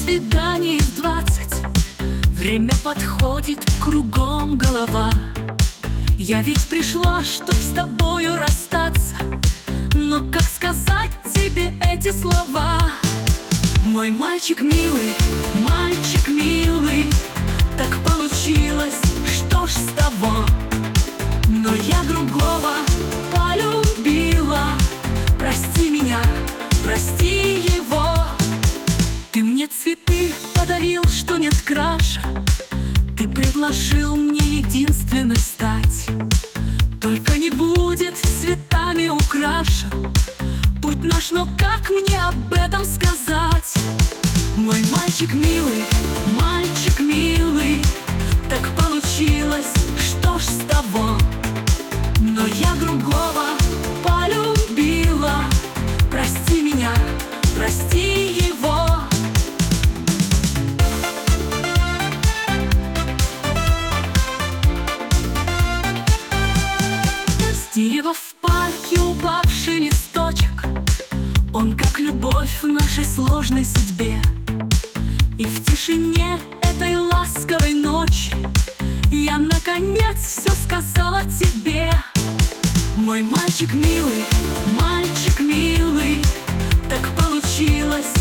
свиданий в 20. Время подходит, кругом голова. Я ведь пришла, чтоб с тобою расстаться, но как сказать тебе эти слова? Мой мальчик милый, так получилось, что ж с того? Но я другого полюбила. Прости меня, прости его. Ты мне цветы подарил, что нет краше. Ты предложил мне единственной стать. Только не будет цветами украшен путь наш, но как мне об этом сказать? Мой мальчик милый, так получилось, что ж с того? Но я другого полюбила. Прости меня, прости его. С дерева в парке упавший листочек, он как любовь в нашей сложной судьбе. И в тишине этой ласковой ночи я наконец все сказала тебе. Мой мальчик милый, так получилось,